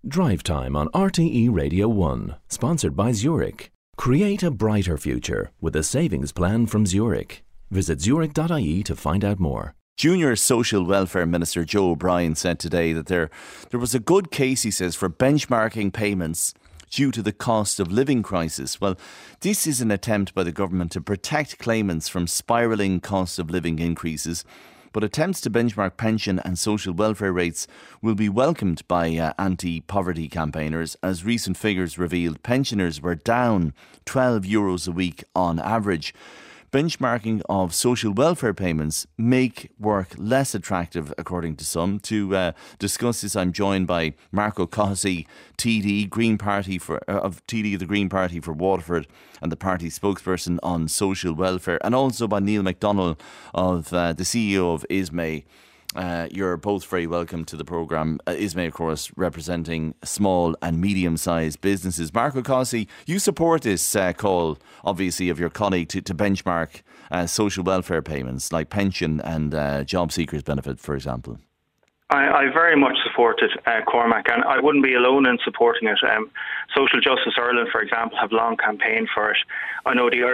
Drive Time on RTE Radio 1, sponsored by Zurich. Create a brighter future with a savings plan from Zurich. Visit zurich.ie to find out more. Junior Social Welfare Minister Joe O'Brien said today that there was a good case, he says, for benchmarking payments due to the cost of living crisis. Well, this is an attempt by the government to protect claimants from spiralling cost of living increases. But attempts to benchmark pension and social welfare rates will be welcomed by anti-poverty campaigners, as recent figures revealed pensioners were down €12 a week on average. Benchmarking of social welfare payments make work less attractive, according to some. To discuss this, I'm joined by Marco Cossey, TD Green Party of the Green Party for Waterford and the party spokesperson on social welfare, and also by Neil McDonnell, of the CEO of ISME. You're both very welcome to the programme. ISME, of course, representing small and medium-sized businesses. Marco Cossey, you support this call, obviously, of your colleague to benchmark social welfare payments like pension and job seekers benefit, for example. I very much support it, Cormac, and I wouldn't be alone in supporting it. Social Justice Ireland, for example, have long campaigned for it. I know the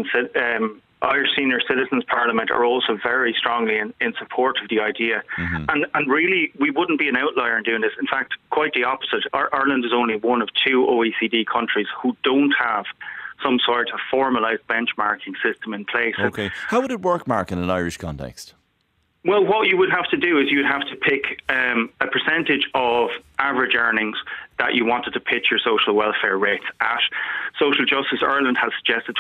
Irish Senior Citizens Parliament are also very strongly in support of the idea. Mm-hmm. And really, we wouldn't be an outlier in doing this. In fact, quite the opposite. Ireland is only one of 2 OECD countries who don't have some sort of formalised benchmarking system in place. Okay. How would it work, Mark, in an Irish context? Well, what you would have to do is you'd have to pick a percentage of average earnings that you wanted to pitch your social welfare rates at. Social Justice Ireland has suggested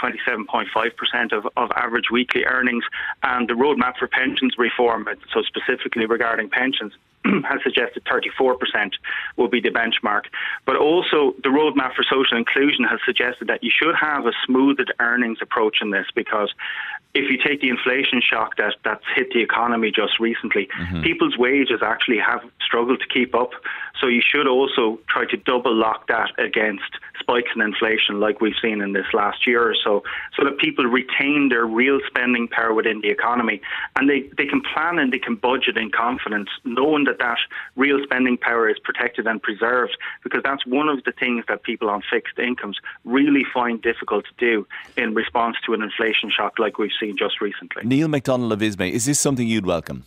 27.5% of average weekly earnings, and the Roadmap for Pensions Reform, so specifically regarding pensions, has suggested 34% will be the benchmark. But also the Roadmap for Social Inclusion has suggested that you should have a smoothed earnings approach in this, because if you take the inflation shock that's hit the economy just recently, mm-hmm. people's wages actually have struggled to keep up. So you should also try to double lock that against spikes in inflation like we've seen in this last year or so that people retain their real spending power within the economy, and they can plan and they can budget in confidence, knowing that real spending power is protected and preserved, because that's one of the things that people on fixed incomes really find difficult to do in response to an inflation shock like we've seen just recently. Neil McDonnell of ISME, is this something you'd welcome?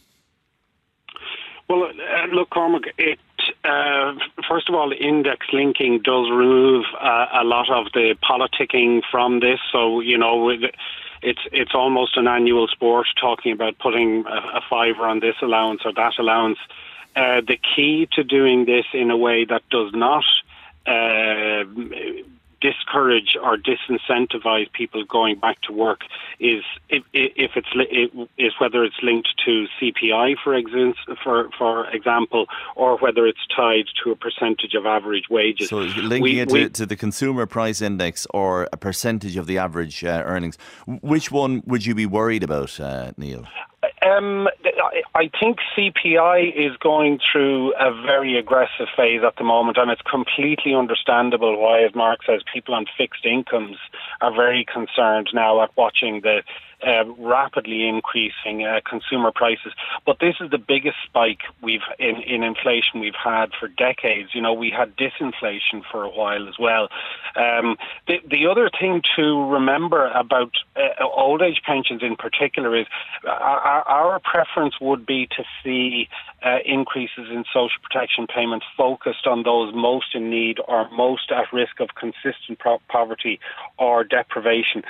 Well, look, Cormac, first of all, index linking does remove a lot of the politicking from this. So, you know, it's almost an annual sport talking about putting a fiver on this allowance or that allowance. The key to doing this in a way that does not discourage or disincentivize people going back to work is whether it's linked to CPI, for example, or whether it's tied to a percentage of average wages. So linking it to the consumer price index or a percentage of the average earnings. Which one would you be worried about, Neil? I think CPI is going through a very aggressive phase at the moment, and it's completely understandable why, as Mark says, people on fixed incomes are very concerned now at watching the rapidly increasing consumer prices. But this is the biggest spike in inflation we've had for decades. You know, we had disinflation for a while as well. The other thing to remember about old age pensions in particular is our preference would be to see increases in social protection payments focused on those most in need or most at risk of consistent poverty or deprivation,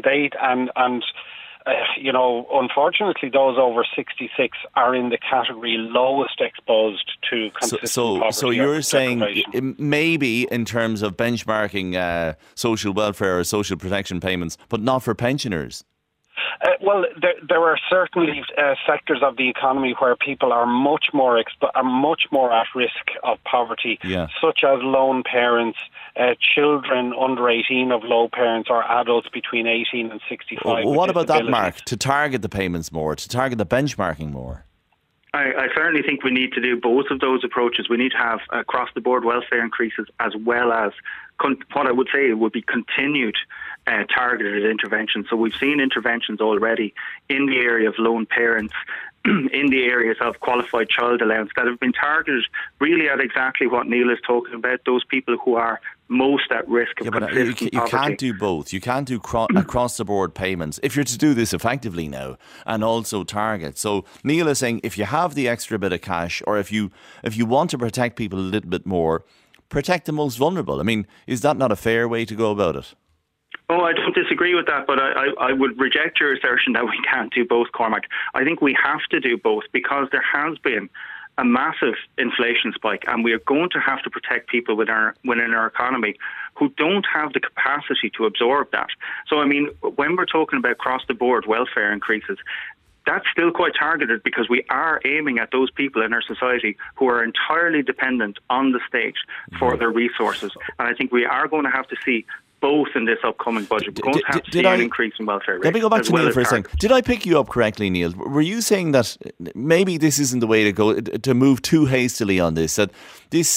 you know, unfortunately, those over 66 are in the category lowest exposed to consistent poverty. So you're saying maybe in terms of benchmarking social welfare or social protection payments, but not for pensioners? Well, there are certainly sectors of the economy where people are much more at risk of poverty, such as lone parents, children under 18 of low parents, or adults between 18 and 65. What about that, Mark? To target the payments more, to target the benchmarking more? I certainly think we need to do both of those approaches. We need to have across-the-board welfare increases, as well as what I would say would be continued targeted interventions. So we've seen interventions already in the area of lone parents, in the areas of qualified child allowance that have been targeted really at exactly what Neil is talking about, those people who are most at risk of consistent you poverty. can't do both. You can't do across-the-board payments if you're to do this effectively now, and also target. So Neil is saying if you have the extra bit of cash, or if you want to protect people a little bit more, protect the most vulnerable. I mean, is that not a fair way to go about it? Oh, I don't disagree with that, but I would reject your assertion that we can't do both, Cormac. I think we have to do both because there has been a massive inflation spike, and we are going to have to protect people within our economy who don't have the capacity to absorb that. So, I mean, when we're talking about across-the-board welfare increases, that's still quite targeted because we are aiming at those people in our society who are entirely dependent on the state for their resources. And I think we are going to have to see both in this upcoming budget. We're going to have to see an increase in welfare rates. Let me go back to Neil for a second. Did I pick you up correctly, Neil? Were you saying that maybe this isn't the way to go, to move too hastily on this, that this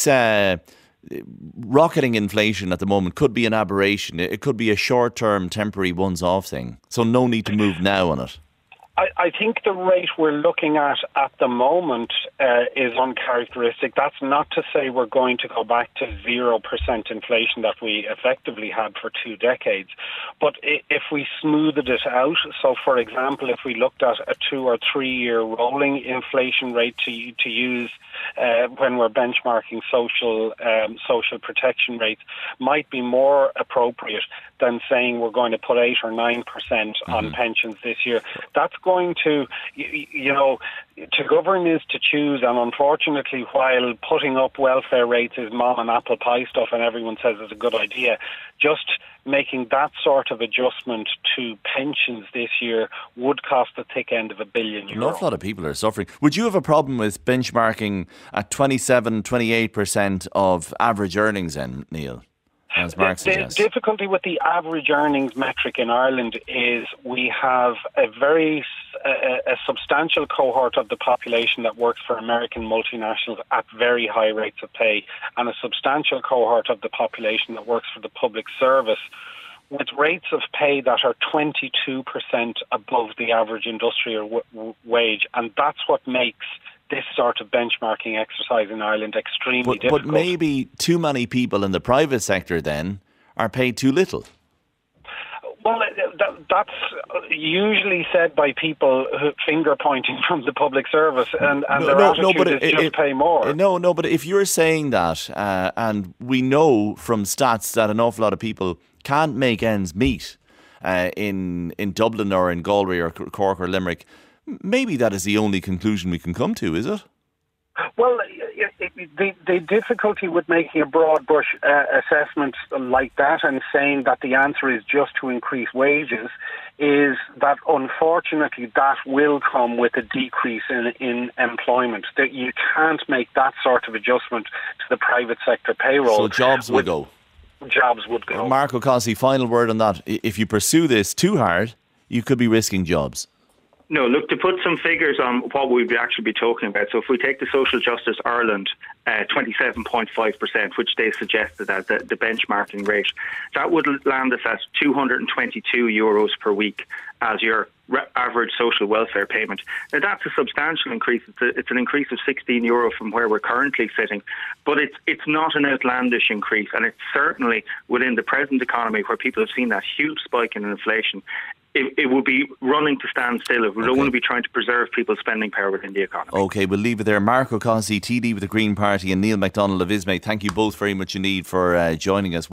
rocketing inflation at the moment could be an aberration? It could be a short-term, temporary, once-off thing. So no need to move now on it. I think the rate we're looking at the moment is uncharacteristic. That's not to say we're going to go back to 0% inflation that we effectively had for 2 decades. But if we smoothed it out, so for example, if we looked at a 2 or 3 year rolling inflation rate to use when we're benchmarking social protection rates, might be more appropriate than saying we're going to put 8 or 9% on pensions this year. That's going to, to govern is to choose, and unfortunately, while putting up welfare rates is mom and apple pie stuff and everyone says it's a good idea, just making that sort of adjustment to pensions this year would cost the thick end of €1 billion. An awful lot of people are suffering. Would you have a problem with benchmarking at 27-28% of average earnings then, Neil? As Mark suggests. The difficulty with the average earnings metric in Ireland is we have a substantial cohort of the population that works for American multinationals at very high rates of pay, and a substantial cohort of the population that works for the public service with rates of pay that are 22% above the average industrial wage, and that's what makes this sort of benchmarking exercise in Ireland extremely difficult. But maybe too many people in the private sector then are paid too little. Well, that's usually said by people finger pointing from the public service, and their attitude is just pay more. No, but if you're saying that, and we know from stats that an awful lot of people can't make ends meet in Dublin or in Galway or Cork or Limerick, maybe that is the only conclusion we can come to, is it? Well, the difficulty with making a broad brush assessment like that and saying that the answer is just to increase wages is that unfortunately that will come with a decrease in employment. That you can't make that sort of adjustment to the private sector payroll. So jobs will go. Jobs would go. Mark O'Cossie, final word on that. If you pursue this too hard, you could be risking jobs. No, look, to put some figures on what we'd actually be talking about. So if we take the Social Justice Ireland 27.5%, which they suggested as the benchmarking rate, that would land us at €222 per week as your average social welfare payment. Now, that's a substantial increase. It's an increase of €16 from where we're currently sitting, but it's not an outlandish increase, and it's certainly within the present economy where people have seen that huge spike in inflation. It would be running to stand still if we don't want to be trying to preserve people's spending power within the economy. OK, we'll leave it there. Mark O'Cossie, TD with the Green Party, and Neil MacDonald of ISME, thank you both very much indeed for joining us.